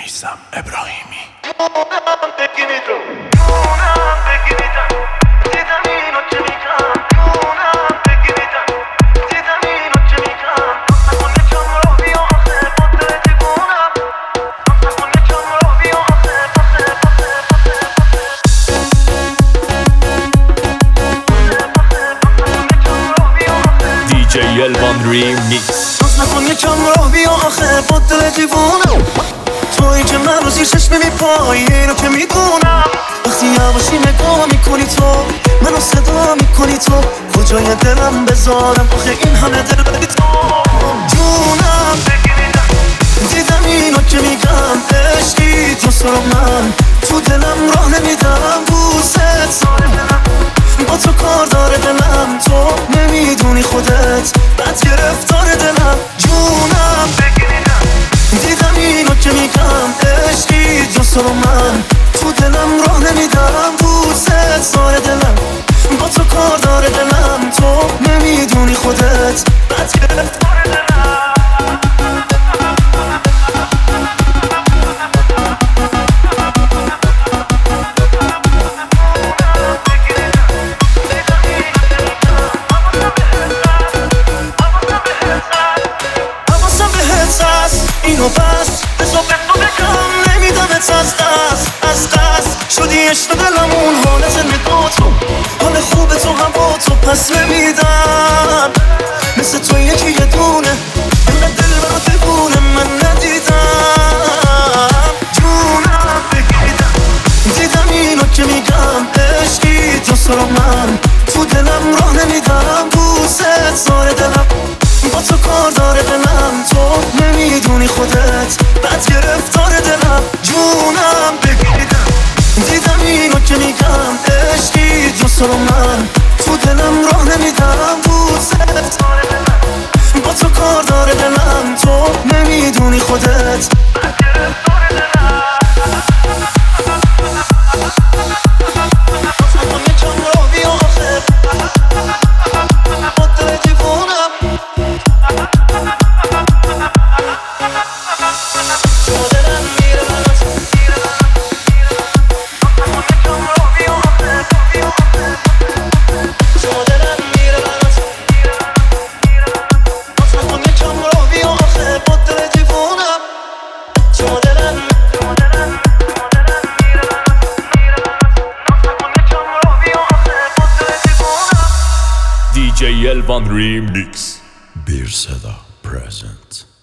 میثم ابراهیمی. DJ Elvan Remix. نکن یکم راه بیا آخه با دل دیوونم، تویی که من رو زیر چشم میپایی، اینو که میدونم. وقتی یواشی نگاه میکنی تو منو صدا میکنی، تو کجای دلم بذارم آخه این همه دل بدی تو جونم. دیدم اینو که میگم عشقی تو سر من تو دلم راه نمیدم، دوست با تو کار داره دلم، تو نمیدونی خودت بد گرفتار دلم جونم. دیدم اینو که میگم عشقی جز من تو دلم راه نمیدم، دوست داره دلم، با تو کار داره دلم، تو نمیدونی خودت بد گرفتار دلم. اینو بس بزا به تو بگم نمیدمت از قصد شدی عشق دلمون، حال زندگا تو حال خوب تو هم با تو پس نمیدم، مثل تو یکی یه دونه اینقدر دل برا دیوونه من ندیدم جونم. دیدم اینو که میگم عشقی جز من تو دلم راه نمیدم، دوست داره دلم، با تو کار داره دلم، تو نمیدونی خودت بد گرفتار دلم جونم. دیدم اینو که میگم عشقی جز من تو دلم راه نمیدم، دوست داره دلم، با تو کار داره دلم، تو نمیدونی خودت بد گرفتار دلم. DJ Elvan Remix. Bir Seda present.